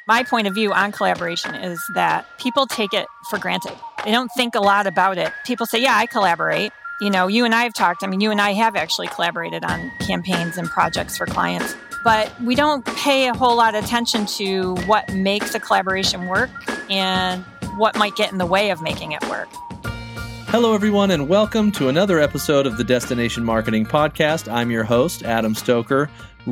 My point of view on collaboration is that people take it for granted. They don't think a lot about it. People say, yeah, I collaborate. You and I have talked. You and I have actually collaborated on campaigns and projects for clients. But we don't pay a whole lot of attention to what makes a collaboration work and what might get in the way of making it work. Hello, everyone, and welcome to another episode of the Destination Marketing Podcast. I'm your host, Adam Stoker.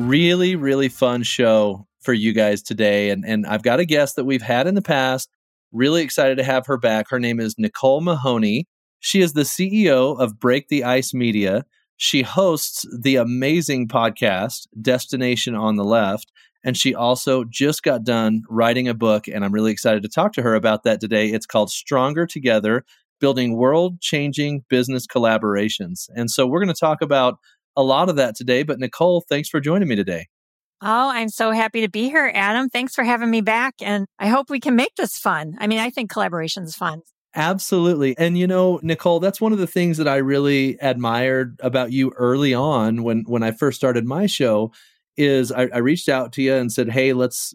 Really fun show for you guys today. And I've got a guest that we've had in the past. Really excited to have her back. Her name is Nicole Mahoney. She is the CEO of Break the Ice Media. She hosts the amazing podcast, Destination on the Left. And she also just got done writing a book, and I'm really excited to talk to her about that today. It's called Stronger Together, Building World-Changing Business Collaborations. And so we're going to talk about a lot of that today. But Nicole, thanks for joining me today. Oh, I'm so happy to be here, Adam. Thanks for having me back. And I hope we can make this fun. I think collaboration is fun. Absolutely. And Nicole, that's one of the things that I really admired about you early on when I first started my show is I reached out to you and said, hey, let's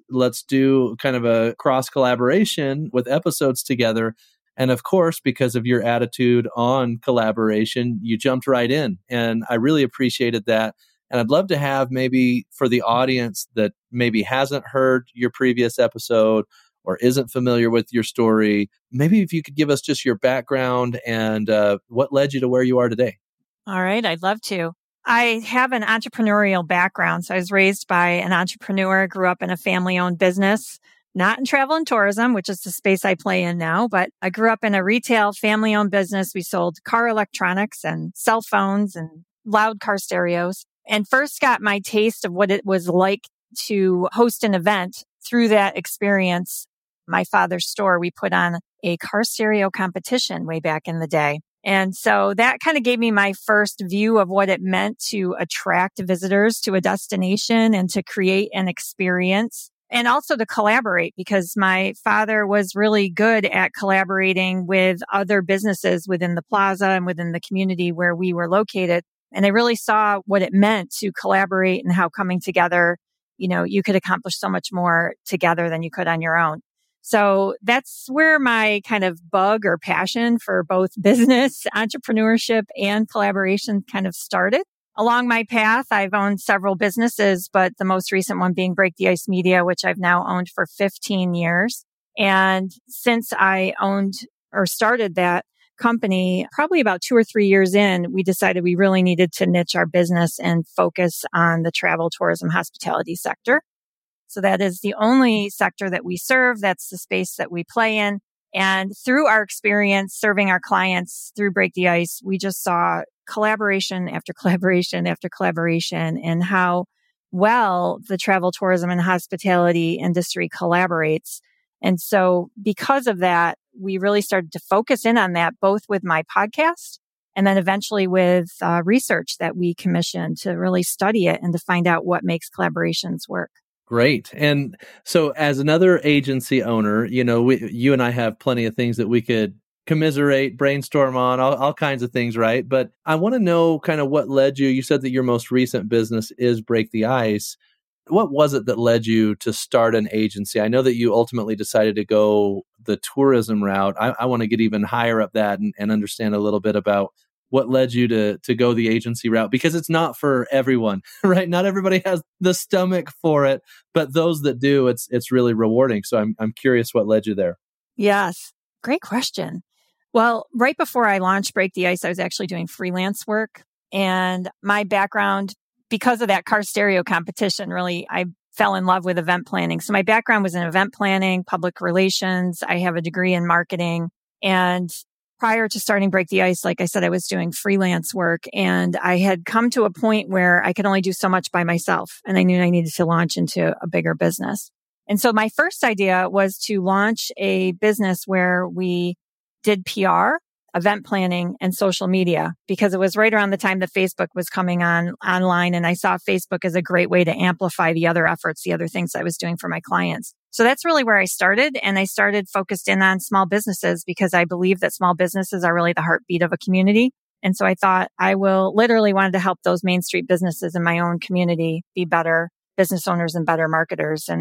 do kind of a cross collaboration with episodes together. And of course, because of your attitude on collaboration, you jumped right in. And I really appreciated that. And I'd love to have maybe for the audience that maybe hasn't heard your previous episode or isn't familiar with your story, maybe if you could give us just your background and what led you to where you are today. All right, I'd love to. I have an entrepreneurial background. So I was raised by an entrepreneur, grew up in a family-owned business, not in travel and tourism, which is the space I play in now, but I grew up in a retail family-owned business. We sold car electronics and cell phones and loud car stereos. And first got my taste of what it was like to host an event through that experience. My father's store, we put on a car stereo competition way back in the day. And so that kind of gave me my first view of what it meant to attract visitors to a destination and to create an experience and also to collaborate, because my father was really good at collaborating with other businesses within the plaza and within the community where we were located. And I really saw what it meant to collaborate and how coming together, you could accomplish so much more together than you could on your own. So that's where my kind of bug or passion for both business, entrepreneurship, and collaboration kind of started. Along my path, I've owned several businesses, but the most recent one being Break the Ice Media, which I've now owned for 15 years. And since I owned or started that company, probably about 2 or 3 years in, we decided we really needed to niche our business and focus on the travel, tourism, hospitality sector. So that is the only sector that we serve. That's the space that we play in. And through our experience serving our clients through Break the Ice, we just saw collaboration after collaboration after collaboration and how well the travel, tourism, and hospitality industry collaborates. And so because of that, we really started to focus in on that, both with my podcast and then eventually with research that we commissioned to really study it and to find out what makes collaborations work. Great. And so as another agency owner, you and I have plenty of things that we could commiserate, brainstorm on, all kinds of things, right? But I want to know kind of what led you. You said that your most recent business is Break the Ice. What was it that led you to start an agency? I know that you ultimately decided to go the tourism route. I want to get even higher up that and understand a little bit about what led you to go the agency route, because it's not for everyone, right? Not everybody has the stomach for it, but those that do, it's really rewarding. So I'm curious what led you there. Yes. Great question. Well, right before I launched Break the Ice, I was actually doing freelance work, and my background, because of that car stereo competition, really, I fell in love with event planning. So my background was in event planning, public relations. I have a degree in marketing. And prior to starting Break the Ice, like I said, I was doing freelance work, and I had come to a point where I could only do so much by myself. And I knew I needed to launch into a bigger business. And so my first idea was to launch a business where we did PR, event planning, and social media, because it was right around the time that Facebook was coming online. And I saw Facebook as a great way to amplify the other efforts, the other things I was doing for my clients. So that's really where I started. And I started focused in on small businesses because I believe that small businesses are really the heartbeat of a community. And so I thought I wanted to help those Main Street businesses in my own community be better business owners and better marketers. And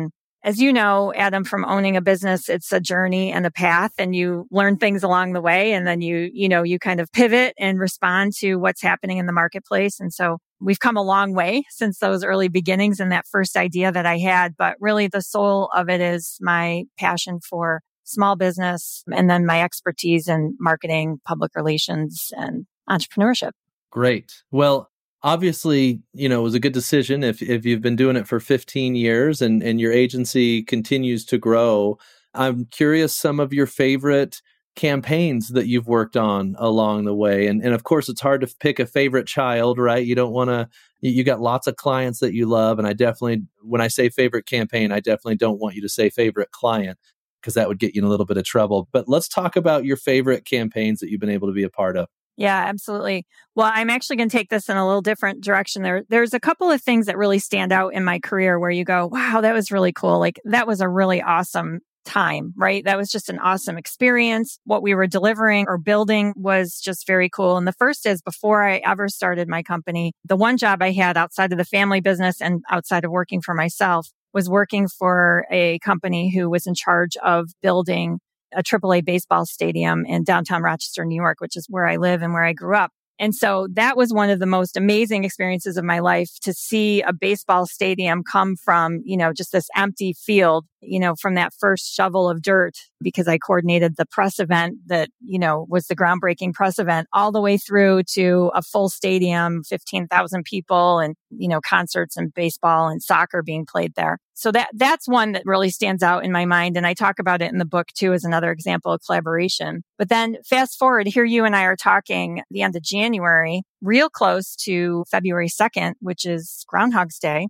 as you know, Adam, from owning a business, it's a journey and a path, and you learn things along the way. And then you kind of pivot and respond to what's happening in the marketplace. And so we've come a long way since those early beginnings and that first idea that I had. But really the soul of it is my passion for small business and then my expertise in marketing, public relations, and entrepreneurship. Great. Well, obviously, it was a good decision if you've been doing it for 15 years and your agency continues to grow. I'm curious some of your favorite campaigns that you've worked on along the way. And of course, it's hard to pick a favorite child, right? You don't want to, you got lots of clients that you love. And I definitely, when I say favorite campaign, I definitely don't want you to say favorite client because that would get you in a little bit of trouble. But let's talk about your favorite campaigns that you've been able to be a part of. Yeah, absolutely. Well, I'm actually going to take this in a little different direction. There's a couple of things that really stand out in my career where you go, wow, that was really cool. Like that was a really awesome time, right? That was just an awesome experience. What we were delivering or building was just very cool. And the first is before I ever started my company, the one job I had outside of the family business and outside of working for myself was working for a company who was in charge of building a AAA baseball stadium in downtown Rochester, New York, which is where I live and where I grew up. And so that was one of the most amazing experiences of my life to see a baseball stadium come from, just this empty field, from that first shovel of dirt, because I coordinated the press event that, was the groundbreaking press event all the way through to a full stadium, 15,000 people and, concerts and baseball and soccer being played there. So that's one that really stands out in my mind. And I talk about it in the book too, as another example of collaboration. But then fast forward, here you and I are talking the end of January, real close to February 2nd, which is Groundhog's Day.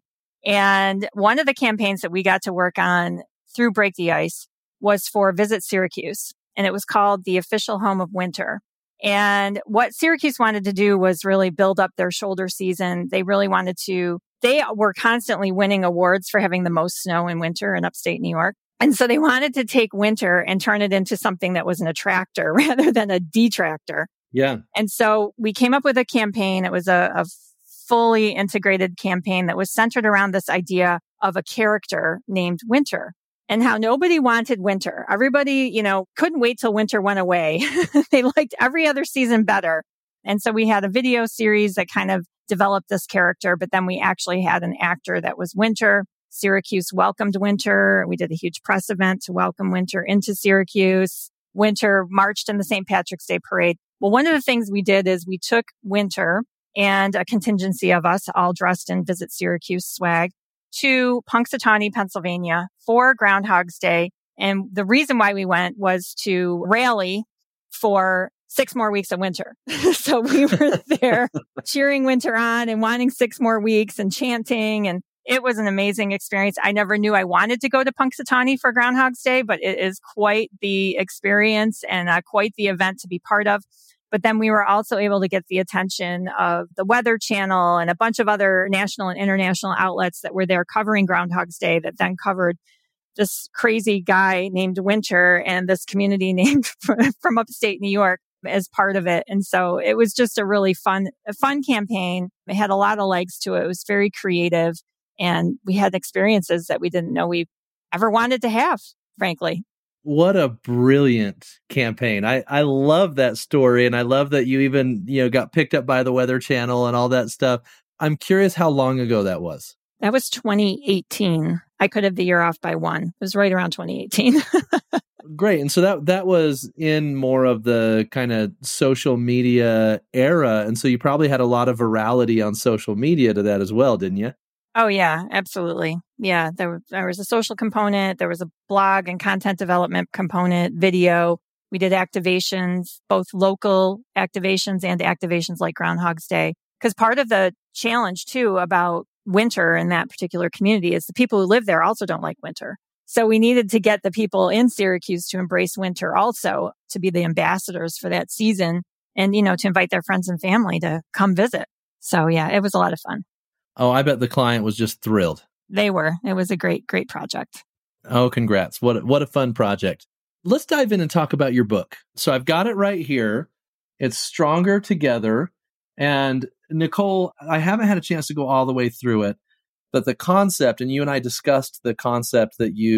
And one of the campaigns that we got to work on through Break the Ice was for Visit Syracuse. And it was called The Official Home of Winter. And what Syracuse wanted to do was really build up their shoulder season. They really wanted to, they were constantly winning awards for having the most snow in winter in upstate New York. And so they wanted to take winter and turn it into something that was an attractor rather than a detractor. Yeah. And so we came up with a campaign. It was a fully integrated campaign that was centered around this idea of a character named Winter and how nobody wanted winter. Everybody, couldn't wait till winter went away. They liked every other season better. And so we had a video series that kind of developed this character, but then we actually had an actor that was Winter. Syracuse welcomed Winter. We did a huge press event to welcome Winter into Syracuse. Winter marched in the St. Patrick's Day parade. Well, one of the things we did is we took Winter and a contingency of us all dressed in Visit Syracuse swag to Punxsutawney, Pennsylvania for Groundhog's Day. And the reason why we went was to rally for 6 more weeks of winter. So we were there cheering Winter on and wanting 6 more weeks and chanting. And it was an amazing experience. I never knew I wanted to go to Punxsutawney for Groundhog's Day, but it is quite the experience and quite the event to be part of. But then we were also able to get the attention of the Weather Channel and a bunch of other national and international outlets that were there covering Groundhog's Day that then covered this crazy guy named Winter and this community named from upstate New York as part of it. And so it was just a really fun campaign. It had a lot of legs to it. It was very creative. And we had experiences that we didn't know we ever wanted to have, frankly. What a brilliant campaign. I love that story. And I love that you even, got picked up by the Weather Channel and all that stuff. I'm curious how long ago that was. That was 2018. I could have the year off by 1. It was right around 2018. Great. And so that was in more of the kind of social media era. And so you probably had a lot of virality on social media to that as well, didn't you? Oh, yeah, absolutely. Yeah, there was a social component. There was a blog and content development component, video. We did activations, both local activations and activations like Groundhog's Day. Because part of the challenge, too, about winter in that particular community is the people who live there also don't like winter. So we needed to get the people in Syracuse to embrace winter also, to be the ambassadors for that season and, to invite their friends and family to come visit. So, yeah, it was a lot of fun. Oh, I bet the client was just thrilled. They were. It was a great, great project. Oh, congrats. What a fun project. Let's dive in and talk about your book. So I've got it right here. It's Stronger Together. And Nicole, I haven't had a chance to go all the way through it, But the concept, and you and I discussed the concept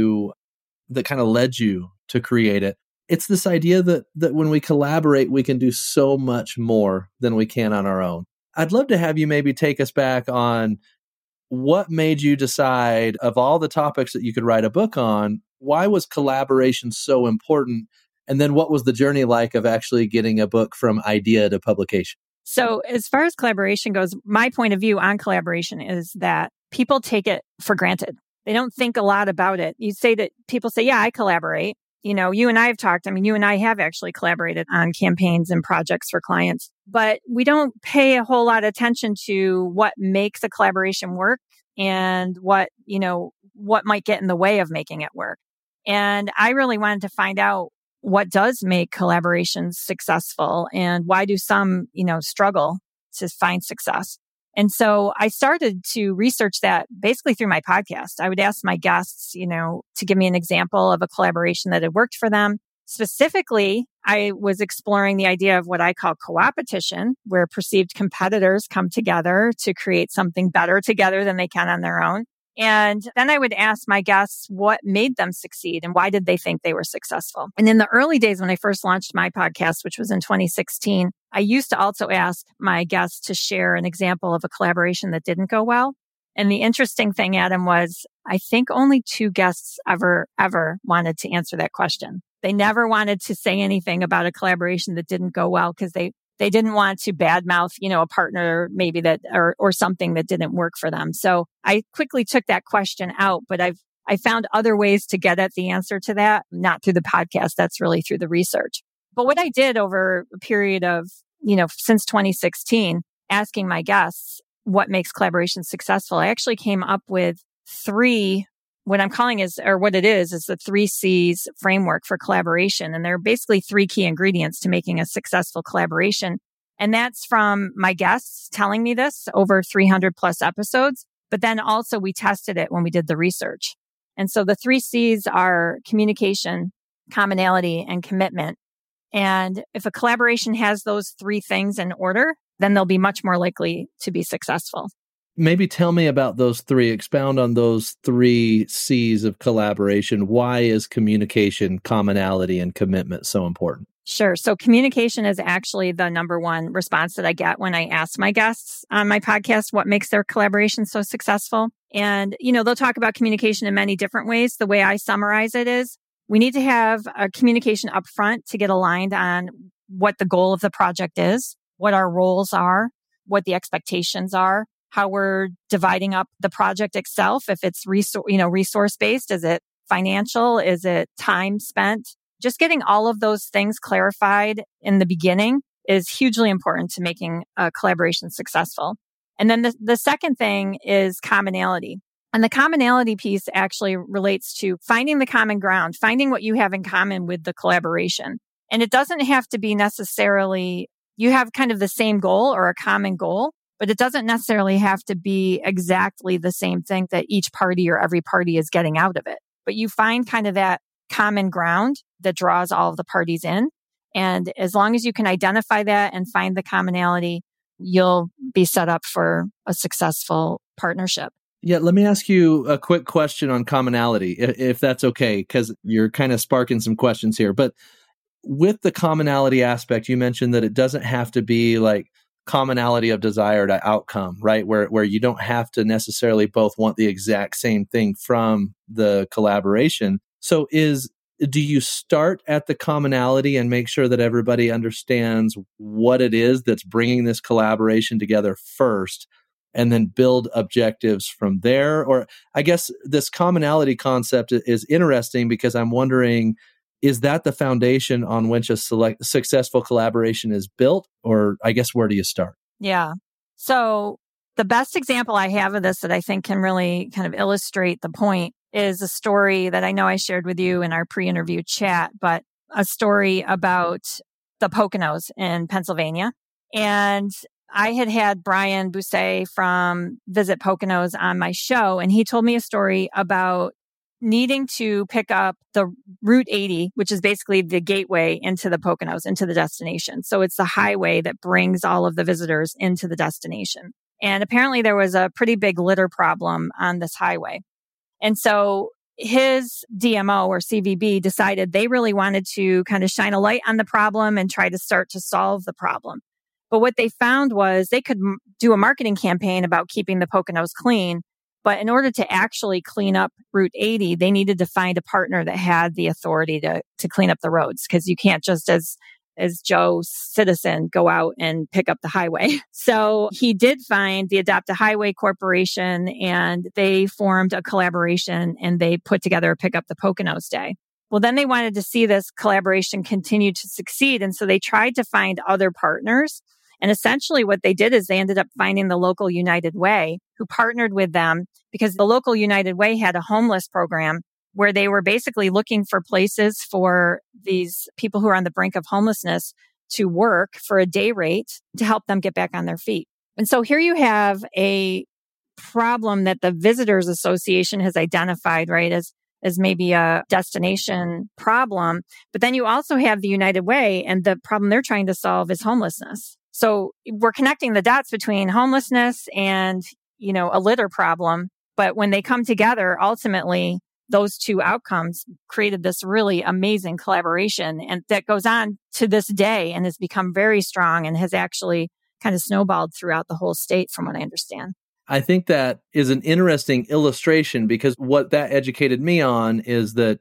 that kind of led you to create it. It's this idea that when we collaborate, we can do so much more than we can on our own. I'd love to have you maybe take us back on what made you decide, of all the topics that you could write a book on, why was collaboration so important? And then what was the journey like of actually getting a book from idea to publication? So as far as collaboration goes, my point of view on collaboration is that people take it for granted. They don't think a lot about it. People say, yeah, I collaborate. You and I have talked. I mean, you and I have actually collaborated on campaigns and projects for clients, but we don't pay a whole lot of attention to what makes a collaboration work and what might get in the way of making it work. And I really wanted to find out what does make collaborations successful and why do some, struggle to find success. And so I started to research that basically through my podcast. I would ask my guests, to give me an example of a collaboration that had worked for them. Specifically, I was exploring the idea of what I call co-opetition, where perceived competitors come together to create something better together than they can on their own. And then I would ask my guests what made them succeed and why did they think they were successful. And in the early days when I first launched my podcast, which was in 2016, I used to also ask my guests to share an example of a collaboration that didn't go well. And the interesting thing, Adam, was I think only 2 guests ever wanted to answer that question. They never wanted to say anything about a collaboration that didn't go well because they didn't want to badmouth, a partner maybe that or something that didn't work for them. So I quickly took that question out, but I found other ways to get at the answer to that, not through the podcast. That's really through the research. But what I did over a period of, since 2016, asking my guests what makes collaboration successful, I actually came up with 3. What I'm calling is the 3 C's framework for collaboration. And there are basically 3 key ingredients to making a successful collaboration. And that's from my guests telling me this over 300 plus episodes. But then also we tested it when we did the research. And so the 3 C's are communication, commonality, and commitment. And if a collaboration has those 3 things in order, then they'll be much more likely to be successful. Maybe tell me about those 3, expound on those 3 C's of collaboration. Why is communication, commonality, and commitment so important? Sure. So communication is actually the number one response that I get when I ask my guests on my podcast what makes their collaboration so successful. And, they'll talk about communication in many different ways. The way I summarize it is we need to have a communication up front to get aligned on what the goal of the project is, what our roles are, what the expectations are, how we're dividing up the project itself. If it's resource-based, is it financial? Is it time spent? Just getting all of those things clarified in the beginning is hugely important to making a collaboration successful. And then the second thing is commonality. And the commonality piece actually relates to finding the common ground, finding what you have in common with the collaboration. And it doesn't have to be necessarily, you have kind of the same goal or a common goal, but it doesn't necessarily have to be exactly the same thing that each party or every party is getting out of it. But you find kind of that common ground that draws all of the parties in. And as long as you can identify that and find the commonality, you'll be set up for a successful partnership. Yeah, let me ask you a quick question on commonality, if that's okay, because you're kind of sparking some questions here. But with the commonality aspect, you mentioned that it doesn't have to be like commonality of desired outcome, right? Where you don't have to necessarily both want the exact same thing from the collaboration. So do you start at the commonality and make sure that everybody understands what it is that's bringing this collaboration together first, and then build objectives from there? Or I guess this commonality concept is interesting because I'm wondering, is that the foundation on which a successful collaboration is built? Or I guess, where do you start? Yeah. So the best example I have of this that I think can really kind of illustrate the point is a story that I know I shared with you in our pre-interview chat, but a story about the Poconos in Pennsylvania. And I had Brian Bousset from Visit Poconos on my show, and he told me a story about needing to pick up the Route 80, which is basically the gateway into the Poconos, into the destination. So it's the highway that brings all of the visitors into the destination. And apparently there was a pretty big litter problem on this highway. And so his DMO or CVB decided they really wanted to kind of shine a light on the problem and try to start to solve the problem. But what they found was they could do a marketing campaign about keeping the Poconos clean. But in order to actually clean up Route 80, they needed to find a partner that had the authority to clean up the roads, because you can't just as Joe citizen go out and pick up the highway. So he did find the Adopt a Highway Corporation, and they formed a collaboration and they put together a Pick Up the Poconos Day. Well, then they wanted to see this collaboration continue to succeed. And so they tried to find other partners. And essentially what they did is they ended up finding the local United Way, who partnered with them, because the local United Way had a homeless program where they were basically looking for places for these people who are on the brink of homelessness to work for a day rate to help them get back on their feet. And so here you have a problem that the Visitors Association has identified, right, as maybe a destination problem. But then you also have the United Way, and the problem they're trying to solve is homelessness. So we're connecting the dots between homelessness and, a litter problem. But when they come together, ultimately, those two outcomes created this really amazing collaboration. And that goes on to this day and has become very strong and has actually kind of snowballed throughout the whole state, from what I understand. I think that is an interesting illustration, because what that educated me on is that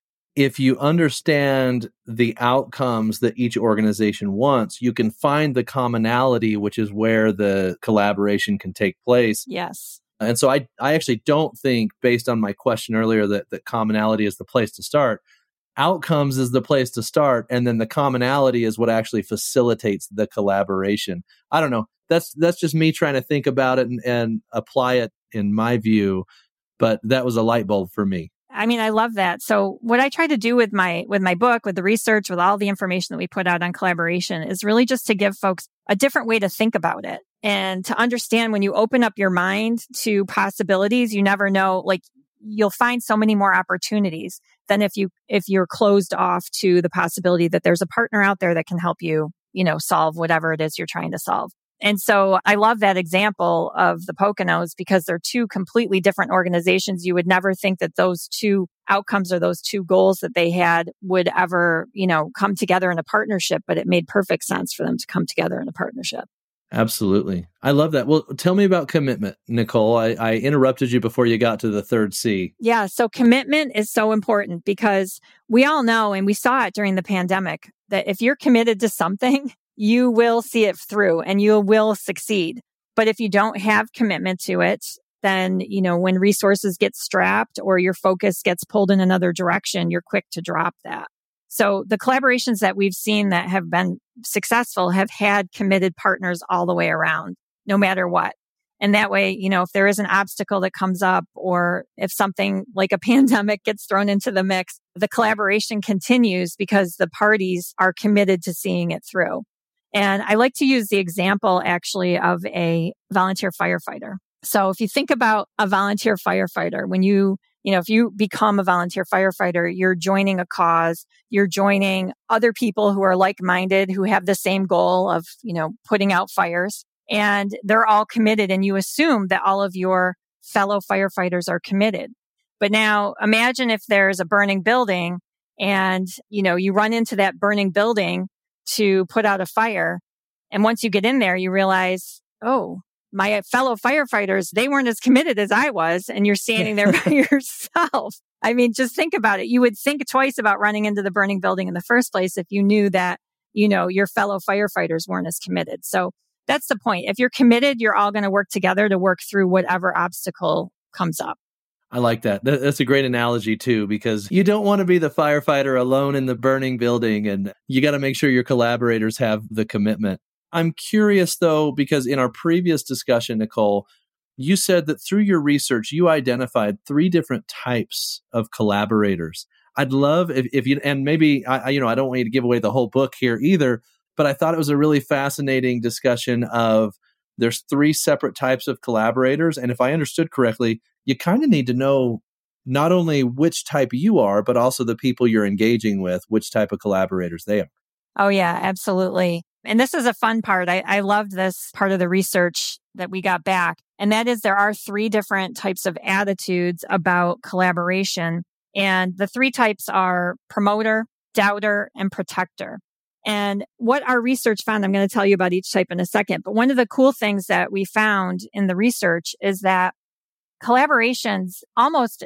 if you understand the outcomes that each organization wants, you can find the commonality, which is where the collaboration can take place. Yes. And so I actually don't think, based on my question earlier, that commonality is the place to start. Outcomes is the place to start, and then the commonality is what actually facilitates the collaboration. I don't know. That's just me trying to think about it and apply it in my view, but that was a light bulb for me. I mean, I love that. So what I try to do with my book, with the research, with all the information that we put out on collaboration, is really just to give folks a different way to think about it, and to understand when you open up your mind to possibilities, you never know, like, you'll find so many more opportunities than if you're closed off to the possibility that there's a partner out there that can help you, solve whatever it is you're trying to solve. And so I love that example of the Poconos, because they're two completely different organizations. You would never think that those two outcomes or those two goals that they had would ever, come together in a partnership, but it made perfect sense for them to come together in a partnership. Absolutely. I love that. Well, tell me about commitment, Nicole. I interrupted you before you got to the third C. Yeah. So commitment is so important, because we all know, and we saw it during the pandemic, that if you're committed to something, you will see it through and you will succeed. But if you don't have commitment to it, then, when resources get strapped or your focus gets pulled in another direction, you're quick to drop that. So the collaborations that we've seen that have been successful have had committed partners all the way around, no matter what. And that way, if there is an obstacle that comes up, or if something like a pandemic gets thrown into the mix, the collaboration continues because the parties are committed to seeing it through. And I like to use the example actually of a volunteer firefighter. So if you think about a volunteer firefighter, when if you become a volunteer firefighter, you're joining a cause, you're joining other people who are like-minded, who have the same goal of, putting out fires, and they're all committed, and you assume that all of your fellow firefighters are committed. But now imagine if there's a burning building and, you run into that burning building to put out a fire. And once you get in there, you realize, oh, my fellow firefighters, they weren't as committed as I was. And you're standing there by yourself. I mean, just think about it. You would think twice about running into the burning building in the first place if you knew that, your fellow firefighters weren't as committed. So that's the point. If you're committed, you're all going to work together to work through whatever obstacle comes up. I like that. That's a great analogy too, because you don't want to be the firefighter alone in the burning building, and you got to make sure your collaborators have the commitment. I'm curious though, because in our previous discussion, Nicole, you said that through your research, you identified 3 different types of collaborators. I'd love if you, and maybe I don't want you to give away the whole book here either, but I thought it was a really fascinating discussion of there's 3 separate types of collaborators. And if I understood correctly, you kind of need to know not only which type you are, but also the people you're engaging with, which type of collaborators they are. Oh, yeah, absolutely. And this is a fun part. I loved this part of the research that we got back. And that is there are 3 different types of attitudes about collaboration. And the 3 types are promoter, doubter, and protector. And what our research found, I'm going to tell you about each type in a second. But one of the cool things that we found in the research is that collaborations, almost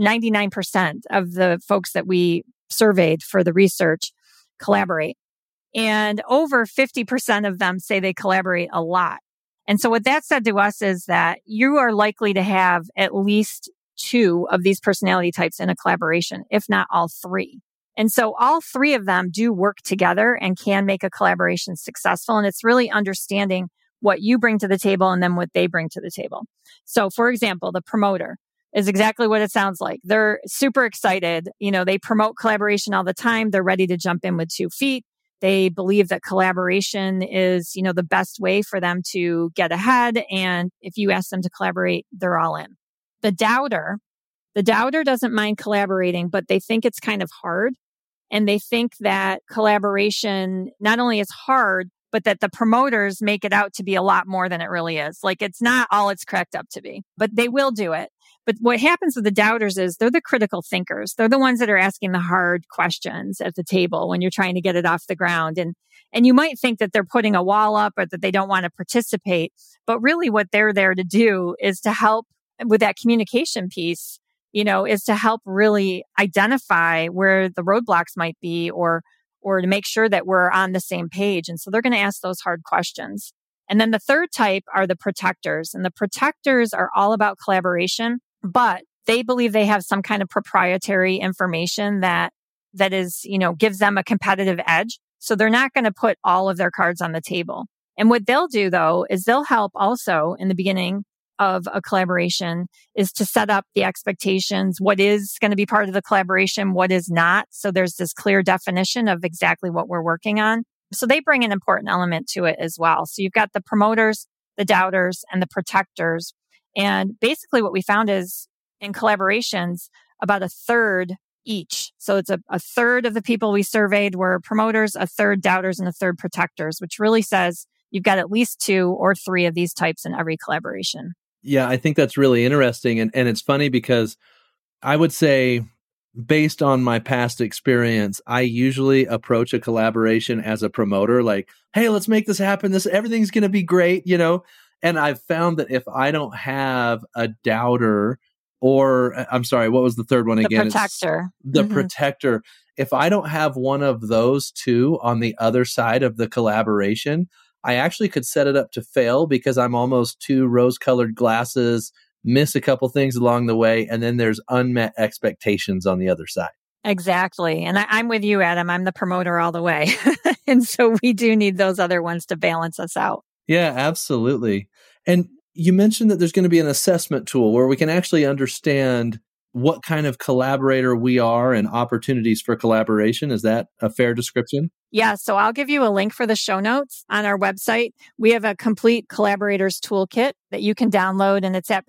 99% of the folks that we surveyed for the research collaborate. And over 50% of them say they collaborate a lot. And so what that said to us is that you are likely to have at least 2 of these personality types in a collaboration, if not all 3. And so all 3 of them do work together and can make a collaboration successful. And it's really understanding what you bring to the table and then what they bring to the table. So for example, the promoter is exactly what it sounds like. They're super excited. They promote collaboration all the time. They're ready to jump in with 2 feet. They believe that collaboration is, the best way for them to get ahead. And if you ask them to collaborate, they're all in. The doubter doesn't mind collaborating, but they think it's kind of hard. And they think that collaboration not only is hard, but that the promoters make it out to be a lot more than it really is. Like it's not all it's cracked up to be, but they will do it. But what happens with the doubters is they're the critical thinkers. They're the ones that are asking the hard questions at the table when you're trying to get it off the ground. And you might think that they're putting a wall up or that they don't want to participate. But really what they're there to do is to help with that communication piece, is to help really identify where the roadblocks might be or to make sure that we're on the same page. And so they're going to ask those hard questions. And then the third type are the protectors. And the protectors are all about collaboration, but they believe they have some kind of proprietary information that is, gives them a competitive edge. So they're not going to put all of their cards on the table. And what they'll do though, is they'll help also in the beginning of a collaboration is to set up the expectations, what is going to be part of the collaboration, what is not. So there's this clear definition of exactly what we're working on. So they bring an important element to it as well. So you've got the promoters, the doubters, and the protectors. And basically what we found is in collaborations, about a third each. So it's a third of the people we surveyed were promoters, a third doubters, and a third protectors, which really says you've got at least 2 or 3 of these types in every collaboration. Yeah, I think that's really interesting. And it's funny because I would say, based on my past experience, I usually approach a collaboration as a promoter, like, hey, let's make this happen. Everything's going to be great, And I've found that if I don't have a doubter or, I'm sorry, what was the third one again? The protector. Protector. If I don't have one of those 2 on the other side of the collaboration, I actually could set it up to fail because I'm almost 2 rose-colored glasses, miss a couple things along the way, and then there's unmet expectations on the other side. Exactly. And I'm with you, Adam. I'm the promoter all the way. And so we do need those other ones to balance us out. Yeah, absolutely. And you mentioned that there's going to be an assessment tool where we can actually understand what kind of collaborator we are and opportunities for collaboration. Is that a fair description? Yeah. So I'll give you a link for the show notes on our website. We have a complete collaborators toolkit that you can download, and it's at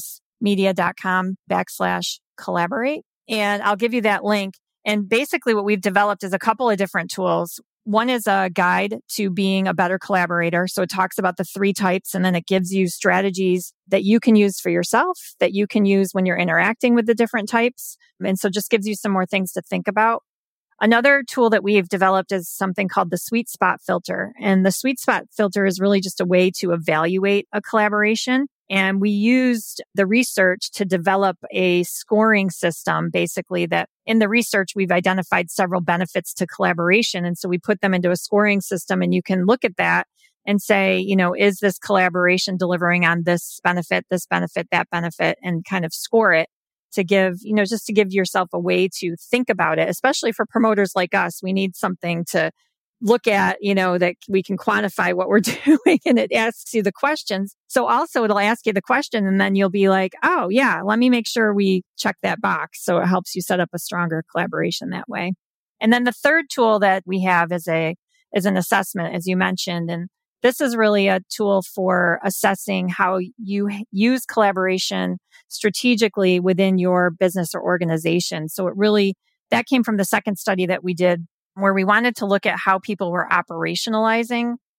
breaktheicemedia.com/collaborate. And I'll give you that link. And basically what we've developed is a couple of different tools. One is a guide to being a better collaborator. So it talks about the 3 types, and then it gives you strategies that you can use for yourself, that you can use when you're interacting with the different types. And so just gives you some more things to think about. Another tool that we've developed is something called the sweet spot filter. And the sweet spot filter is really just a way to evaluate a collaboration. And we used the research to develop a scoring system, basically, that in the research, we've identified several benefits to collaboration. And so we put them into a scoring system, and you can look at that and say, is this collaboration delivering on this benefit, that benefit, and kind of score it to give, just to give yourself a way to think about it, especially for promoters like us. We need something to look at, that we can quantify what we're doing, and it asks you the questions. So also it'll ask you the question, and then you'll be like, oh yeah, let me make sure we check that box. So it helps you set up a stronger collaboration that way. And then the third tool that we have is an assessment, as you mentioned. And this is really a tool for assessing how you use collaboration strategically within your business or organization. So that came from the second study that we did, where we wanted to look at how people were operationalizing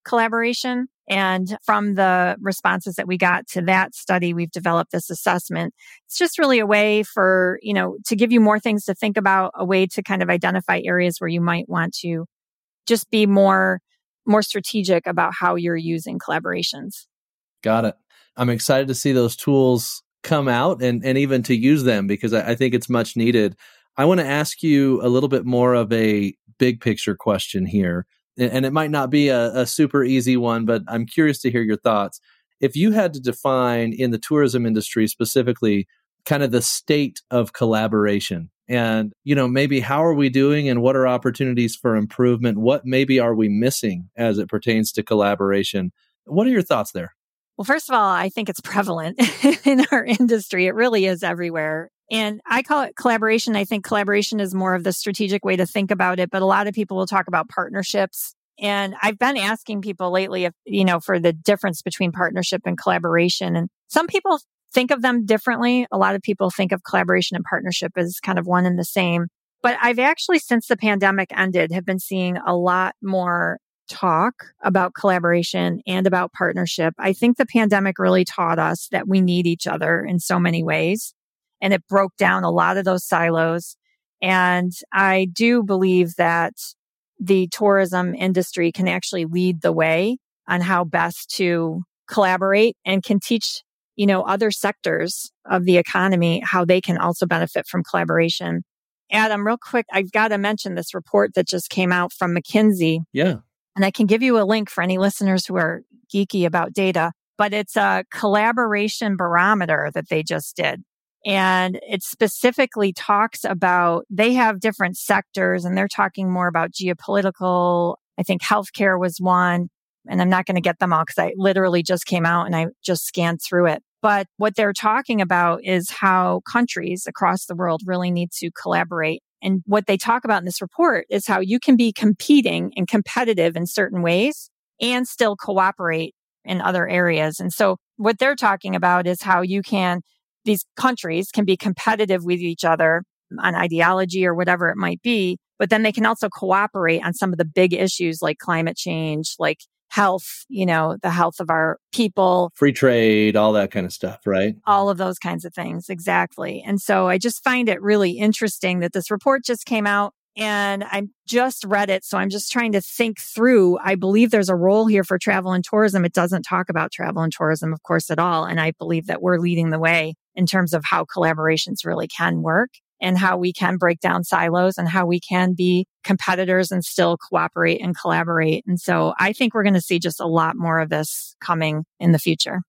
collaboration. And from the responses that we got to that study, we've developed this assessment. It's just really a way for, to give you more things to think about, a way to kind of identify areas where you might want to just be more strategic about how you're using collaborations. Got it. I'm excited to see those tools come out and even to use them, because I think it's much needed. I want to ask you a little bit more of a big picture question here. And it might not be a super easy one, but I'm curious to hear your thoughts. If you had to define in the tourism industry specifically, kind of the state of collaboration and, maybe how are we doing and what are opportunities for improvement? What maybe are we missing as it pertains to collaboration? What are your thoughts there? Well, first of all, I think it's prevalent in our industry. It really is everywhere. And I call it collaboration. I think collaboration is more of the strategic way to think about it, but a lot of people will talk about partnerships. And I've been asking people lately if, for the difference between partnership and collaboration. And some people think of them differently. A lot of people think of collaboration and partnership as kind of one and the same. But I've actually, since the pandemic ended, have been seeing a lot more talk about collaboration and about partnership. I think the pandemic really taught us that we need each other in so many ways. And it broke down a lot of those silos. And I do believe that the tourism industry can actually lead the way on how best to collaborate and can teach, other sectors of the economy how they can also benefit from collaboration. Adam, real quick, I've got to mention this report that just came out from McKinsey. Yeah. And I can give you a link for any listeners who are geeky about data, but it's a collaboration barometer that they just did. And it specifically talks about, they have different sectors and they're talking more about geopolitical. I think healthcare was one, and I'm not going to get them all because I literally just came out and I just scanned through it. But what they're talking about is how countries across the world really need to collaborate. And what they talk about in this report is how you can be competing and competitive in certain ways and still cooperate in other areas. And so what they're talking about is how these countries can be competitive with each other on ideology or whatever it might be, but then they can also cooperate on some of the big issues like climate change, like health, the health of our people. Free trade, all that kind of stuff, right? All of those kinds of things. Exactly. And so I just find it really interesting that this report just came out and I just read it. So I'm just trying to think through. I believe there's a role here for travel and tourism. It doesn't talk about travel and tourism, of course, at all. And I believe that we're leading the way in terms of how collaborations really can work and how we can break down silos and how we can be competitors and still cooperate and collaborate. And so I think we're going to see just a lot more of this coming in the future.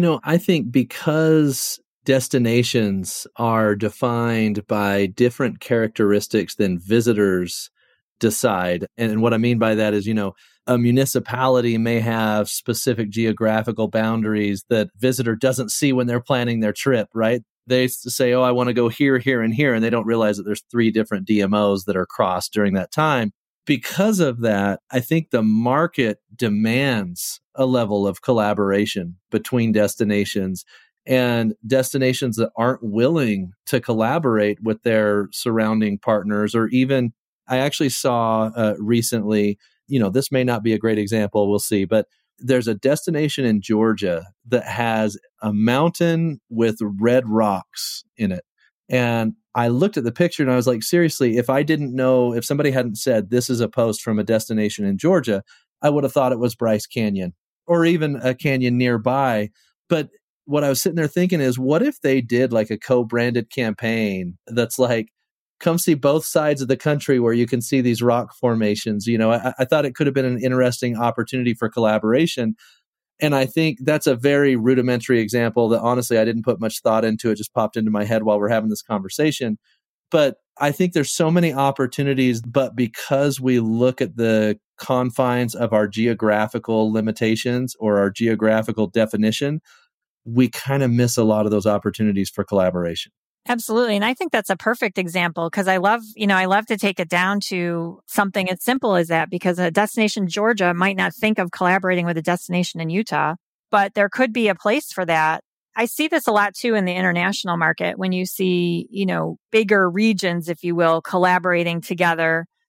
I think because destinations are defined by different characteristics than visitors decide. And what I mean by that is, a municipality may have specific geographical boundaries that visitor doesn't see when they're planning their trip, right? They say, I want to go here, here, and here. And they don't realize that there's 3 different DMOs that are crossed during that time. Because of that, I think the market demands a level of collaboration between destinations, and destinations that aren't willing to collaborate with their surrounding partners. Or even, I actually saw recently, this may not be a great example, we'll see, but there's a destination in Georgia that has a mountain with red rocks in it. And I looked at the picture and I was like, seriously, if somebody hadn't said this is a post from a destination in Georgia, I would have thought it was Bryce Canyon or even a canyon nearby. But what I was sitting there thinking is, what if they did like a co-branded campaign that's like, come see both sides of the country where you can see these rock formations. I thought it could have been an interesting opportunity for collaboration. And I think that's a very rudimentary example that honestly, I didn't put much thought into. It just popped into my head while we're having this conversation. But I think there's so many opportunities, but because we look at the confines of our geographical limitations or our geographical definition, we kind of miss a lot of those opportunities for collaboration. Absolutely. And I think that's a perfect example because I love to take it down to something as simple as that, because a destination in Georgia might not think of collaborating with a destination in Utah, but there could be a place for that. I see this a lot too in the international market when you see, bigger regions, if you will, collaborating together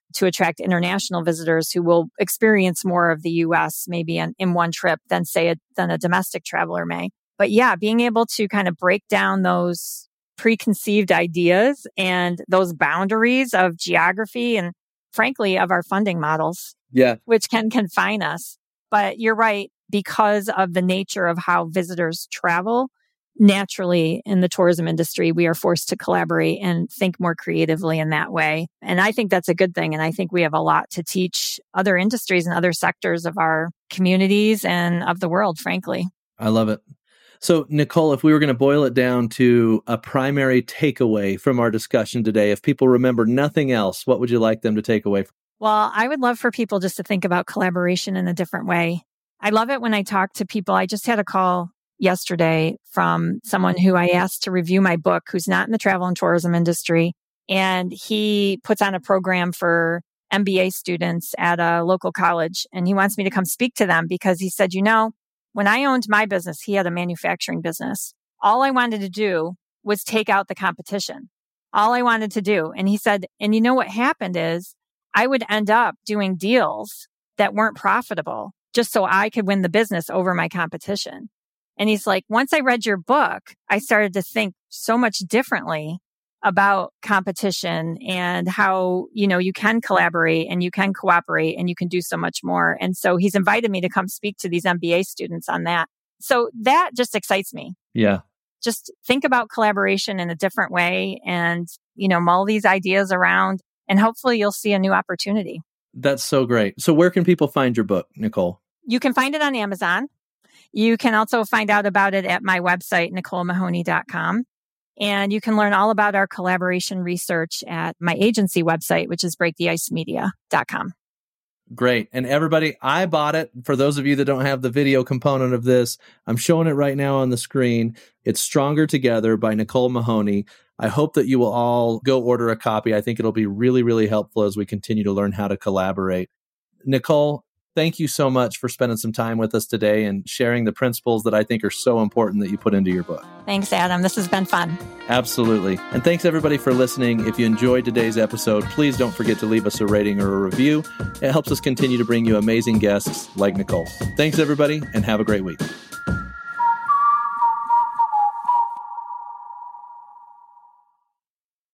to attract international visitors who will experience more of the US maybe in one trip than than a domestic traveler may. But yeah, being able to kind of break down those preconceived ideas and those boundaries of geography and frankly of our funding models, which can confine us. But you're right, because of the nature of how visitors travel, naturally in the tourism industry, we are forced to collaborate and think more creatively in that way. And I think that's a good thing. And I think we have a lot to teach other industries and other sectors of our communities and of the world, frankly. I love it. So, Nicole, if we were going to boil it down to a primary takeaway from our discussion today, if people remember nothing else, what would you like them to take away from? Well, I would love for people just to think about collaboration in a different way. I love it when I talk to people. I just had a call yesterday from someone who I asked to review my book, who's not in the travel and tourism industry. And he puts on a program for MBA students at a local college. And he wants me to come speak to them because he said, when I owned my business, he had a manufacturing business. All I wanted to do was take out the competition. All I wanted to do. And he said, and you know what happened is I would end up doing deals that weren't profitable just so I could win the business over my competition. And he's like, once I read your book, I started to think so much differently about competition and how, you can collaborate and you can cooperate and you can do so much more. And so he's invited me to come speak to these MBA students on that. So that just excites me. Yeah. Just think about collaboration in a different way and, mull these ideas around and hopefully you'll see a new opportunity. That's so great. So where can people find your book, Nicole? You can find it on Amazon. You can also find out about it at my website, NicoleMahoney.com. And you can learn all about our collaboration research at my agency website, which is BreakTheIceMedia.com. Great. And everybody, I bought it. For those of you that don't have the video component of this, I'm showing it right now on the screen. It's Stronger Together by Nicole Mahoney. I hope that you will all go order a copy. I think it'll be really, really helpful as we continue to learn how to collaborate. Nicole, thank you so much for spending some time with us today and sharing the principles that I think are so important that you put into your book. Thanks, Adam. This has been fun. Absolutely. And thanks everybody for listening. If you enjoyed today's episode, please don't forget to leave us a rating or a review. It helps us continue to bring you amazing guests like Nicole. Thanks everybody and have a great week.